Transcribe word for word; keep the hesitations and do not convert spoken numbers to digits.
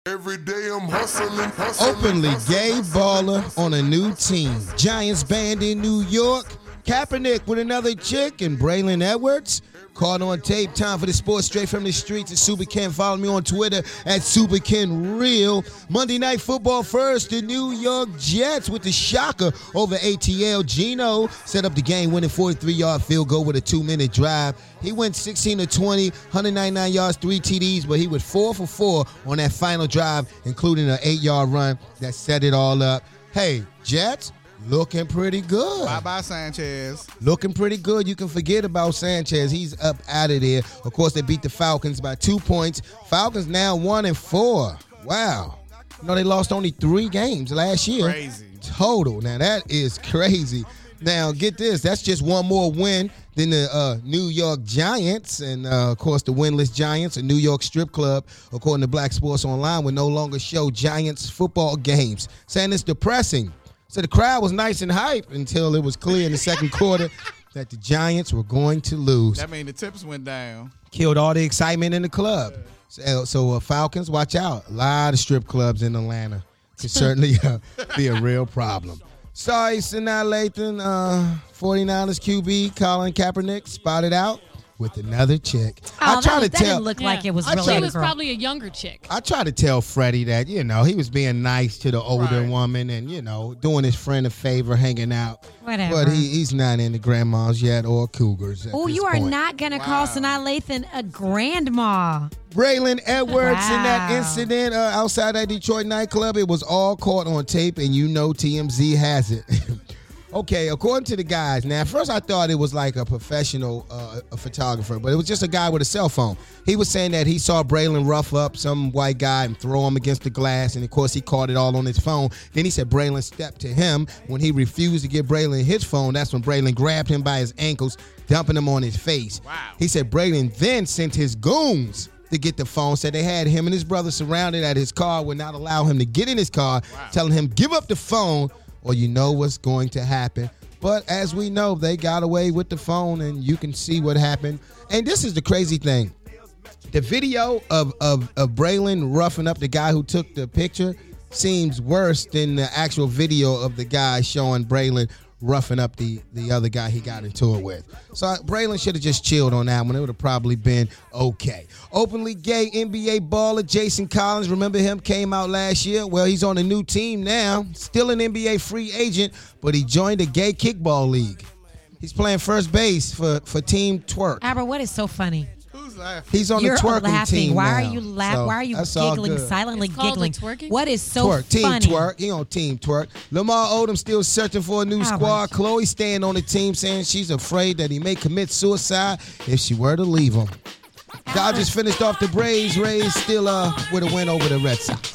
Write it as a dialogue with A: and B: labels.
A: Every day I'm hustling, hustling.
B: Openly
A: hustling,
B: gay
A: hustling,
B: baller
A: hustling.
B: on a new team. Giants band in New York. Kaepernick with another chick and Braylon Edwards. Caught on tape. Time for the sports straight from the streets. It's Super Ken. Follow me on Twitter at Super Ken Real. Monday Night Football first. The New York Jets with the shocker over A T L. Geno set up the game-winning forty-three-yard field goal with a two-minute drive. He went sixteen to twenty, one hundred ninety-nine yards, three T Ds, but he was four for four on that final drive, including an eight-yard run that set it all up. Hey, Jets, looking pretty good.
C: Bye-bye, Sanchez.
B: Looking pretty good. You can forget about Sanchez. He's up out of there. Of course, they beat the Falcons by two points. Falcons now one and four. Wow. You know, they lost only three games last year.
C: Crazy.
B: Total. Now, that is crazy. Now, get this. That's just one more win than the uh, New York Giants. And, uh, of course, the winless Giants, a New York strip club, according to Black Sports Online, will no longer show Giants football games, saying it's depressing. So the crowd was nice and hype until it was clear in the second quarter that the Giants were going to lose.
C: That means the tips went down.
B: Killed all the excitement in the club. So, so uh, Falcons, watch out. A lot of strip clubs in Atlanta. Could certainly uh, be a real problem. Sorry, Sanaa Lathan, uh, forty-niners Q B, Colin Kaepernick, spotted out with another chick.
D: Oh,
B: I
D: that,
B: try to
D: that
B: tell.
D: didn't look
E: Yeah.
D: like it was
B: I
D: really
B: tried
D: a
E: She was
D: girl.
E: probably a younger chick.
B: I try to tell Freddie that, you know, he was being nice to the older
C: Right.
B: woman and, you know, doing his friend a favor, hanging out.
D: Whatever.
B: But he, he's not into grandmas yet or cougars at
D: Oh,
B: this
D: you are
B: point.
D: not going to call
C: Wow.
D: Sanaa Lathan a grandma.
B: Braylon Edwards in that
D: Wow.
B: incident uh, outside that Detroit nightclub, it was all caught on tape, and you know T M Z has it. Okay, according to the guys, now, at first I thought it was like a professional uh, a photographer, but it was just a guy with a cell phone. He was saying that he saw Braylon rough up some white guy and throw him against the glass, and of course he caught it all on his phone. Then he said Braylon stepped to him. When he refused to give Braylon his phone, that's when Braylon grabbed him by his ankles, dumping him on his face.
C: Wow.
B: He said Braylon then sent his goons to get the phone, said they had him and his brother surrounded at his car, would not allow him to get in his car,
C: Wow.
B: telling him, give up the phone or you know what's going to happen. But as we know, they got away with the phone, and you can see what happened. And this is the crazy thing. The video of, of, of Braylon roughing up the guy who took the picture seems worse than the actual video of the guy showing Braylon roughing up the, the other guy he got into it with. So Braylon should have just chilled on that one. It would have probably been okay. Openly gay N B A baller Jason Collins, remember him, came out last year? Well, he's on a new team now, still an N B A free agent, but he joined a gay kickball league. He's playing first base for, for Team Twerk.
D: Albert, what is so funny?
C: Who's laughing?
B: He's on
D: You're
B: the twerking
D: laughing.
B: team
D: Why
B: now.
D: are you laughing?
B: So
D: Why are you
B: that's all
D: giggling,
B: good.
D: silently
E: It's called
D: giggling?
E: the twerking?
D: What is so
B: Twerk, Team
D: funny?
B: Twerk. He on Team Twerk. Lamar Odom still searching for a new
D: All
B: squad.
D: right.
B: Chloe staying on the team, saying she's afraid that he may commit suicide if she were to leave him. Dodgers finished off the Braves. Rays still uh with a win over the Red Sox.